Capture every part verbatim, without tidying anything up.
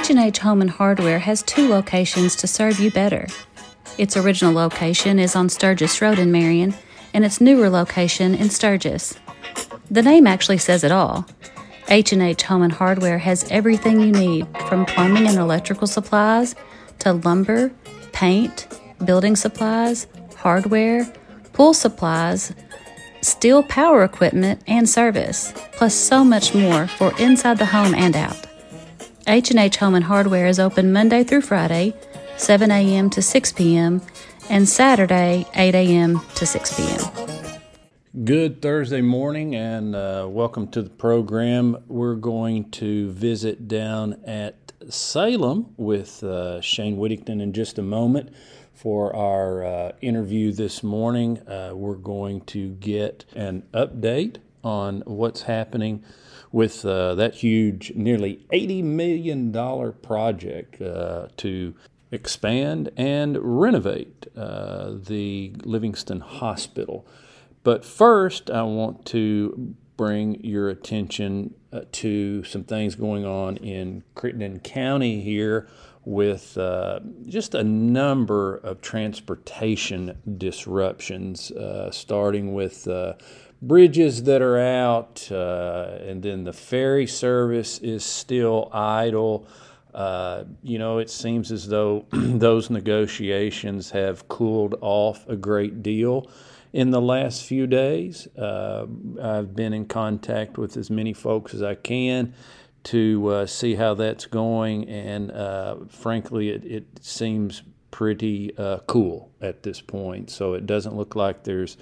H and H Home and Hardware has two locations to serve you better. Its original location is on Sturgis Road in Marion, and its newer location in Sturgis. The name actually says it all. H and H Home and Hardware has everything you need, from plumbing and electrical supplies to lumber, paint, building supplies, hardware, pool supplies, steel power equipment, and service, plus so much more for inside the home and out. H and H Home and Hardware is open Monday through Friday, seven a.m. to six p.m., and Saturday, eight a.m. to six p.m. Good Thursday morning, and uh, welcome to the program. We're going to visit down at Salem with uh, Shane Whittington in just a moment. For our uh, interview this morning, uh, we're going to get an update on what's happening with uh, that huge, nearly eighty million dollars project uh, to expand and renovate uh, the Livingston Hospital. But first, I want to bring your attention uh, to some things going on in Crittenden County here with uh, just a number of transportation disruptions, uh, starting with uh, bridges that are out, uh, and then the ferry service is still idle. Uh, you know, it seems as though those negotiations have cooled off a great deal in the last few days. Uh, I've been in contact with as many folks as I can to uh, see how that's going, and uh, frankly, it, it seems pretty uh, cool at this point. So it doesn't look like there's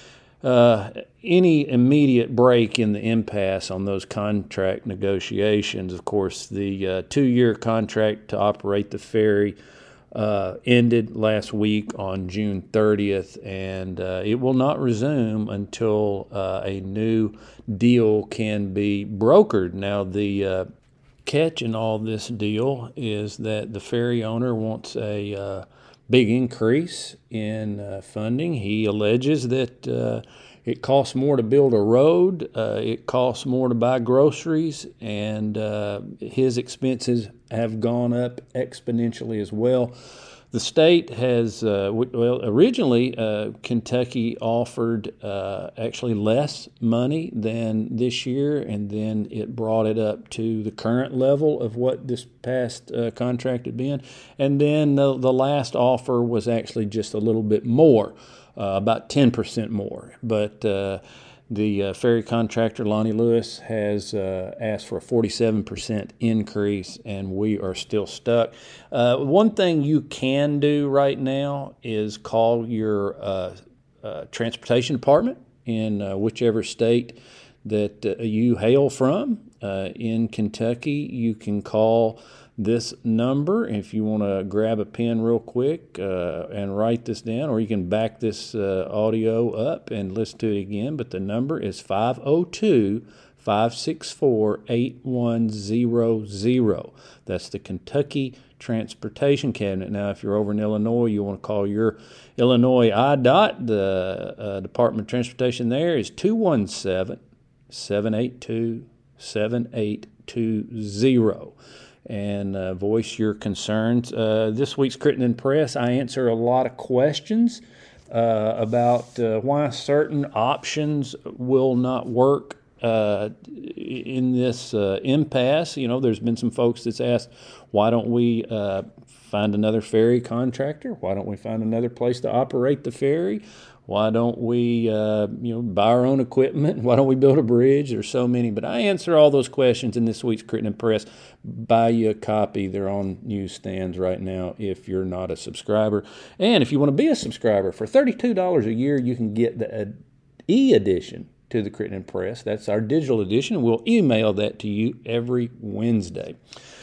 uh, any immediate break in the impasse on those contract negotiations. Of course, the uh, two-year contract to operate the ferry Uh, ended last week on June thirtieth, and uh, it will not resume until uh, a new deal can be brokered. Now, the uh, catch in all this deal is that the ferry owner wants a uh, big increase in uh, funding. He alleges that uh, it costs more to build a road, uh, it costs more to buy groceries, and uh, his expenses have gone up exponentially as well. The state has, uh, well, originally uh, Kentucky offered uh, actually less money than this year, and then it brought it up to the current level of what this past uh, contract had been. And then the, the last offer was actually just a little bit more. Uh, about ten percent more. But uh, the uh, ferry contractor, Lonnie Lewis, has uh, asked for a forty-seven percent increase, and we are still stuck. Uh, one thing you can do right now is call your uh, uh, transportation department in uh, whichever state that uh, you hail from. Uh, in Kentucky, you can call this number if you want to grab a pen real quick uh, and write this down, or you can back this uh, audio up and listen to it again. But the number is five oh two, five six four, eight one zero zero. That's the Kentucky Transportation Cabinet. Now, if you're over in Illinois, you want to call your Illinois I D O T. The uh, Department of Transportation there is two one seven, seven eight two, seven eight two zero. And uh, voice your concerns. Uh, this week's Crittenden Press, I answer a lot of questions uh, about uh, why certain options will not work uh, in this uh, impasse. You know, there's been some folks that's asked, why don't we uh, find another ferry contractor? Why don't we find another place to operate the ferry? Why don't we, uh, you know, buy our own equipment? Why don't we build a bridge? There's so many. But I answer all those questions in this week's Crittenden Press. Buy you a copy. They're on newsstands right now if you're not a subscriber. And if you want to be a subscriber, for thirty-two dollars a year, you can get the e-edition to the Crittenden Press. That's our digital edition. We'll email that to you every Wednesday.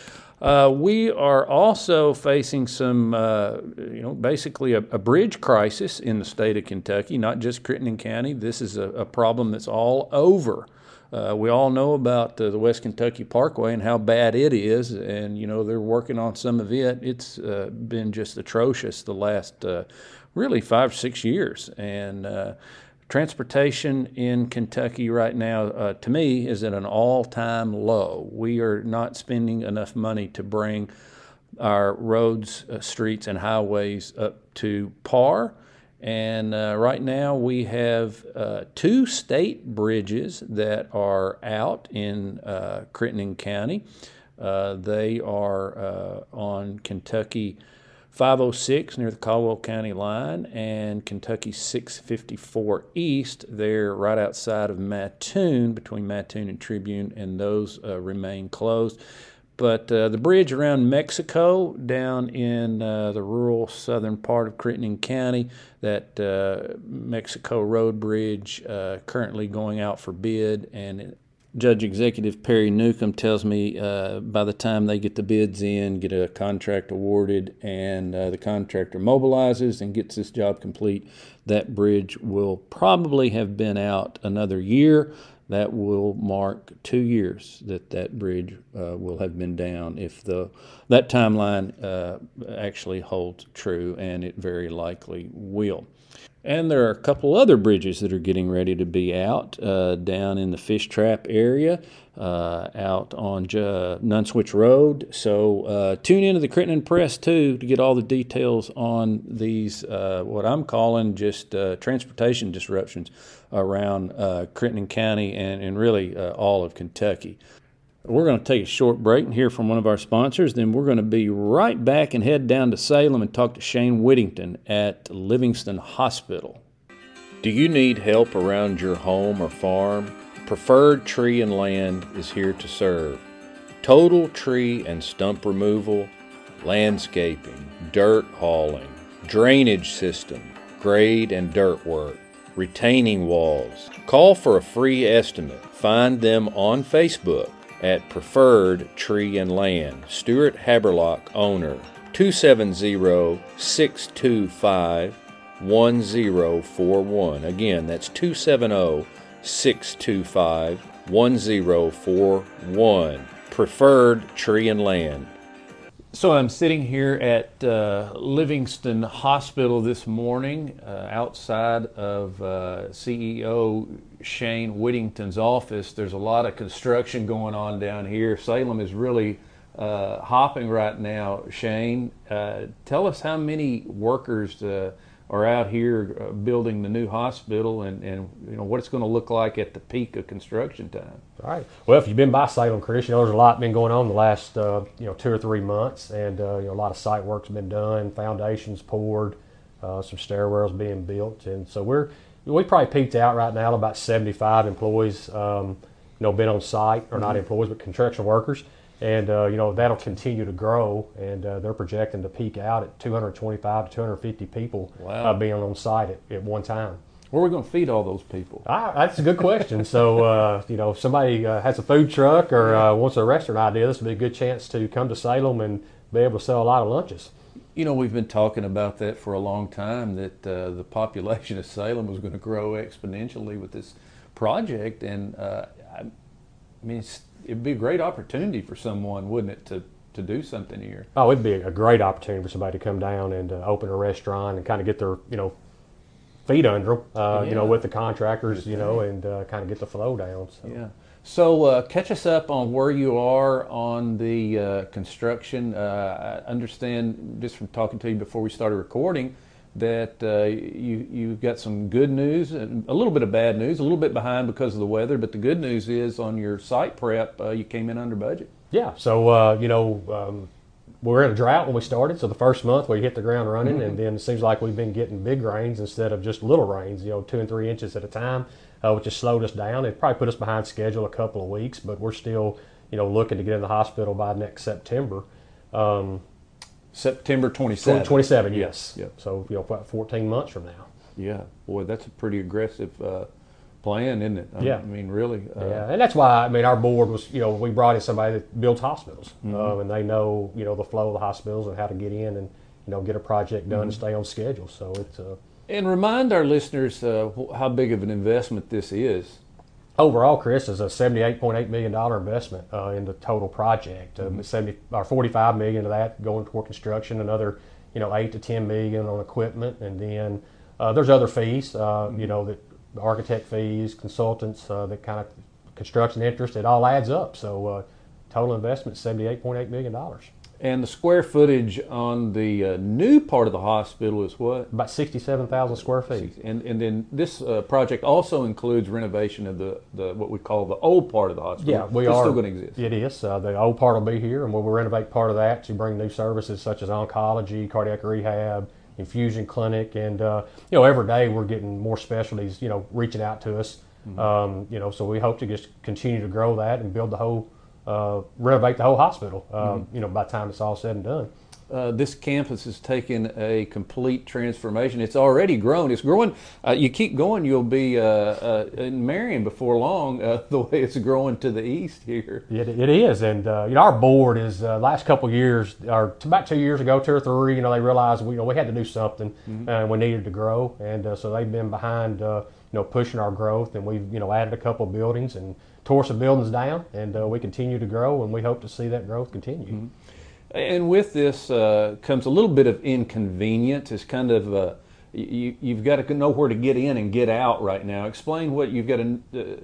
Uh, we are also facing some, uh, you know, basically a, a bridge crisis in the state of Kentucky, not just Crittenden County. This is a, a problem that's all over. Uh, we all know about uh, the West Kentucky Parkway and how bad it is, and, you know, they're working on some of it. It's uh, been just atrocious the last uh, really five, six years, and uh, transportation in Kentucky right now, uh, to me, is at an all-time low. We are not spending enough money to bring our roads, uh, streets, and highways up to par. And uh, right now we have uh, two state bridges that are out in uh, Crittenden County. Uh, they are uh, on Kentucky five oh six near the Caldwell County line and Kentucky six fifty-four East. They're right outside of Mattoon, between Mattoon and Tribune, and those uh, remain closed. But uh, the bridge around Mexico down in uh, the rural southern part of Crittenden County, that uh, Mexico Road Bridge, uh, currently going out for bid, and Judge Executive Perry Newcomb tells me uh, by the time they get the bids in, get a contract awarded, and uh, the contractor mobilizes and gets this job complete, that bridge will probably have been out another year. That will mark two years that that bridge uh, will have been down if the that timeline uh, actually holds true, and it very likely will. And there are a couple other bridges that are getting ready to be out uh, down in the Fish Trap area, uh, out on J- Nunswich Road. So uh, tune into the Crittenden Press, too, to get all the details on these, uh, what I'm calling just uh, transportation disruptions around uh, Crittenden County and, and really uh, all of Kentucky. We're going to take a short break and hear from one of our sponsors. Then we're going to be right back and head down to Salem and talk to Shane Whittington at Livingston Hospital. Do you need help around your home or farm? Preferred Tree and Land is here to serve. Total tree and stump removal, landscaping, dirt hauling, drainage system, grade and dirt work, retaining walls. Call for a free estimate. Find them on Facebook at Preferred Tree and Land. Stuart Haberlock, owner, two seven zero, six two five, one zero four one. Again, that's two seven zero, six two five, one zero four one. Preferred Tree and Land. So I'm sitting here at uh, Livingston Hospital this morning, uh, outside of uh, C E O Shane Whittington's office. There's a lot of construction going on down here. Salem is really uh, hopping right now. Shane, uh, tell us how many workers uh, are out here uh, building the new hospital, and, and you know what it's going to look like at the peak of construction time. All right. Well, if you've been by Salem, Chris, you know there's a lot been going on the last uh, you know two or three months, and uh, you know a lot of site work's been done, foundations poured, uh, some stairwells being built, and so we're we probably peaked out right now at about seventy-five employees, um, you know, been on site, or mm-hmm. not employees, but construction workers, and uh, you know that'll continue to grow, and uh, they're projecting to peak out at two hundred twenty-five to two hundred fifty people wow. uh, being on site at, at one time. Where are we going to feed all those people? Ah, that's a good question. So, uh, you know, if somebody uh, has a food truck or uh, wants a restaurant idea, this would be a good chance to come to Salem and be able to sell a lot of lunches. You know, we've been talking about that for a long time, that uh, the population of Salem was going to grow exponentially with this project. And, uh, I mean, it's, it'd be a great opportunity for someone, wouldn't it, to, to do something here? Oh, it'd be a great opportunity for somebody to come down and uh, open a restaurant and kind of get their, you know, feet under them, uh, yeah. you know, with the contractors, you know, and uh, kind of get the flow down. So. Yeah. So uh, catch us up on where you are on the uh, construction. Uh, I understand, just from talking to you before we started recording, that uh, you you got some good news and a little bit of bad news, a little bit behind because of the weather. But the good news is on your site prep, uh, you came in under budget. Yeah. So uh, you know. Um, We were in a drought when we started, so the first month we hit the ground running, mm-hmm. and then it seems like we've been getting big rains instead of just little rains, you know, two and three inches at a time, uh, which has slowed us down. It probably put us behind schedule a couple of weeks, but we're still, you know, looking to get in the hospital by next September. Um, September twenty-seventh. twenty-seven, yes. Yep. So, you know, about fourteen months from now. Yeah. Boy, that's a pretty aggressive uh, plan, isn't it? I yeah. I mean, really. Uh, yeah, and that's why, I mean, our board was, you know, we brought in somebody that builds hospitals, mm-hmm. um, and they know, you know, the flow of the hospitals and how to get in and, you know, get a project done mm-hmm. and stay on schedule. So it's. Uh, and remind our listeners uh, how big of an investment this is. Overall, Chris, is a seventy-eight point eight million dollars investment uh, in the total project. Mm-hmm. Um, seventy or forty-five million dollars of that going toward construction, another, you know, eight to ten million dollars on equipment, and then uh, there's other fees, uh, mm-hmm. you know, that architect fees, consultants, uh, that kind of construction interest, it all adds up. So uh, total investment is seventy-eight point eight million dollars. And the square footage on the uh, new part of the hospital is what? About sixty-seven thousand square feet. And and then this uh, project also includes renovation of the, the what we call the old part of the hospital. Yeah, we it's are. still going to exist. It is. Uh, the old part will be here, and we'll renovate part of that to bring new services such as oncology, cardiac rehab, infusion clinic, and uh, you know, every day we're getting more specialties, you know, reaching out to us. Mm-hmm. um, you know, so we hope to just continue to grow that and build the whole. Uh, renovate the whole hospital, uh, mm-hmm. you know, by the time it's all said and done. Uh, this campus has taken a complete transformation. It's already grown. It's growing. Uh, you keep going, you'll be uh, uh, in Marion before long, uh, the way it's growing to the east here. It, it is. And, uh, you know, our board is, uh, last couple of years, or about two years ago, two or three, you know, they realized we, you know, we had to do something, mm-hmm. and we needed to grow. And uh, so they've been behind, uh, you know, pushing our growth, and we've, you know, added a couple of buildings and tore some buildings down, and uh, we continue to grow, and we hope to see that growth continue. Mm-hmm. And with this uh, comes a little bit of inconvenience. It's kind of uh, you, you've got to know where to get in and get out right now. Explain what you've got a,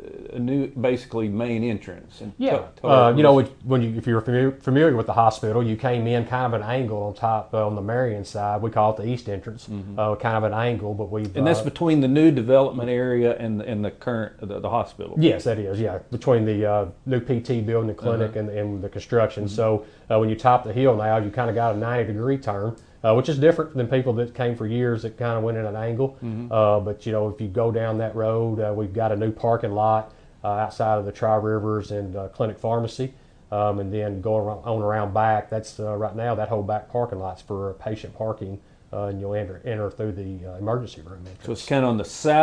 a new, basically main entrance. And yeah, t- t- uh, you know, when you if you're familiar with the hospital, you came in kind of an angle on top uh, on the Marion side. We call it the east entrance, mm-hmm. uh, kind of an angle, but we and that's uh, between the new development area and the, and the current the, the hospital. Yes, that is. Yeah, between the uh, new P T building, the clinic, uh-huh. and, and the construction. Mm-hmm. So uh, when you top the hill now, you kind of got a ninety degree turn. Uh, which is different than people that came for years that kind of went in an angle. Mm-hmm. Uh, but, you know, if you go down that road, uh, we've got a new parking lot uh, outside of the Tri-Rivers and uh, Clinic Pharmacy. Um, and then going on around back, that's uh, right now that whole back parking lot's for patient parking, uh, and you'll enter, enter through the uh, emergency room entrance. So it's kind of on the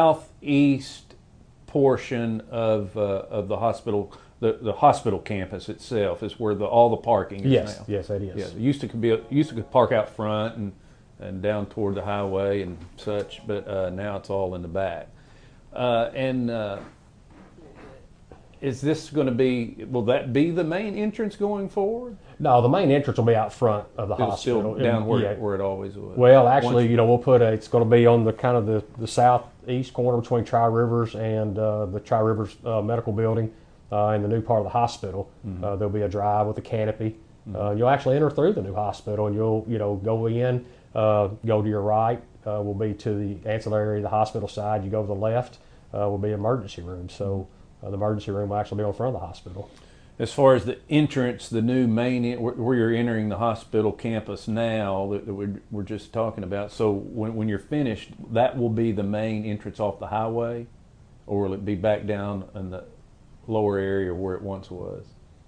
southeast portion of, uh, of the hospital. The, the hospital campus itself is where the all the parking is yes, now. Yes, it is. Yeah, it used to be used to park out front and, and down toward the highway and such, but uh, now it's all in the back. Uh, and uh, is this going to be? Will that be the main entrance going forward? No, the main entrance will be out front of the It'll hospital, still down where, yeah. it, where it always was. Well, actually, Once, you know, we'll put a. It's going to be on the kind of the, the southeast corner between Tri-Rivers and uh, the Tri-Rivers uh, Medical Building. Uh, in the new part of the hospital, mm-hmm. uh, there'll be a drive with a canopy. Mm-hmm. Uh, you'll actually enter through the new hospital, and you'll you know go in, uh, go to your right, uh, will be to the ancillary, the hospital side. You go to the left, uh, will be emergency room. So uh, the emergency room will actually be on front of the hospital. As far as the entrance, the new main where, where you're entering the hospital campus now that, that we're, we're just talking about. So when when you're finished, that will be the main entrance off the highway, or will it be back down in the lower area where it once was,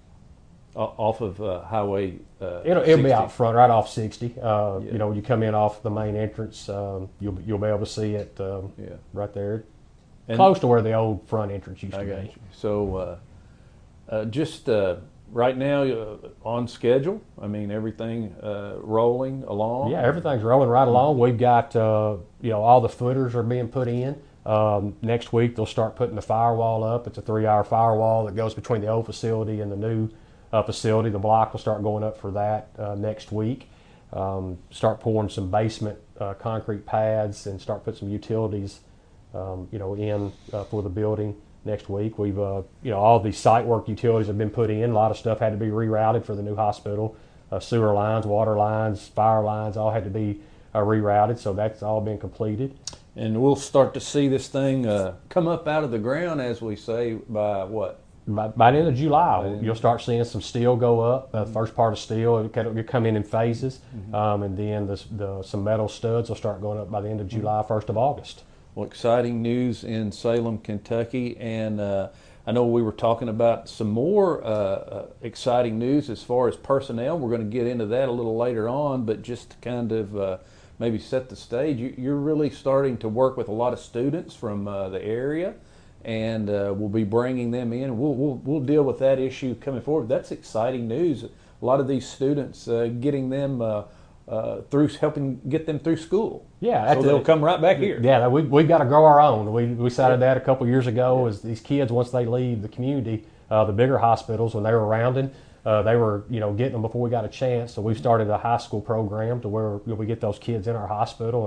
off of uh, Highway uh, it'll, it'll be out front, right off sixty. Uh, yeah. You know, you come in off the main entrance, um, you'll you'll be able to see it um, yeah. right there, and close to where the old front entrance used I to got be. You. So uh, uh, just uh, right now uh, on schedule. I mean, everything uh, rolling along. Yeah, everything's rolling right along. We've got uh, you know all the footers are being put in. Um, next week they'll start putting the firewall up. It's a three-hour firewall that goes between the old facility and the new uh, facility. The block will start going up for that uh, next week. Um, start pouring some basement uh, concrete pads and start putting some utilities, um, you know, in uh, for the building next week. We've, uh, you know, all these site work utilities have been put in. A lot of stuff had to be rerouted for the new hospital. Uh, sewer lines, water lines, fire lines, all had to be uh, rerouted. So that's all been completed. And we'll start to see this thing uh, come up out of the ground, as we say, by what? By, by the end of July, you'll start seeing some steel go up. The uh, first part of steel, it'll come in in phases, mm-hmm. um, and then the, the, some metal studs will start going up by the end of July, first of August. Well, exciting news in Salem, Kentucky, and uh, I know we were talking about some more uh, uh, exciting news as far as personnel. We're going to get into that a little later on, but just to kind of uh, maybe set the stage, you, you're really starting to work with a lot of students from uh, the area, and uh, we'll be bringing them in. We'll, we'll we'll deal with that issue coming forward. That's exciting news. A lot of these students, uh, getting them uh, uh, through, helping get them through school. Yeah, that's so they'll it. come right back here. Yeah, we we've got to grow our own. We we decided that a couple years ago. Yeah. Is these kids, once they leave the community, uh, the bigger hospitals, when they were rounding, uh, they were you know getting them before we got a chance. So we've started a high school program to where we get those kids in our hospital, and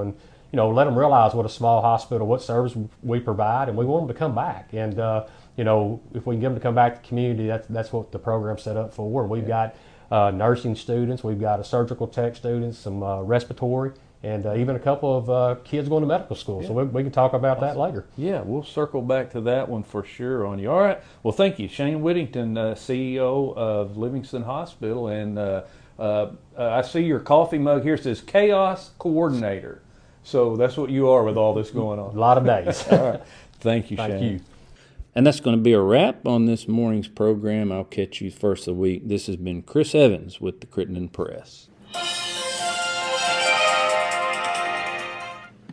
you know, let them realize what a small hospital, what service we provide, and we want them to come back. And uh, you know, if we can get them to come back to the community, that's that's what the program's set up for. We've got uh, nursing students, we've got a surgical tech students, some uh, respiratory, and uh, even a couple of uh, kids going to medical school. Yeah. So we, we can talk about awesome. that later. Yeah, we'll circle back to that one for sure on you. All right. Well, thank you, Shane Whittington, uh, C E O of Livingston Hospital, and uh, uh, I see your coffee mug here says Chaos Coordinator. So that's what you are with all this going on. A lot of days. All right. Thank you, Thank Shane. you. And that's going to be a wrap on this morning's program. I'll catch you first of the week. This has been Chris Evans with the Crittenden Press.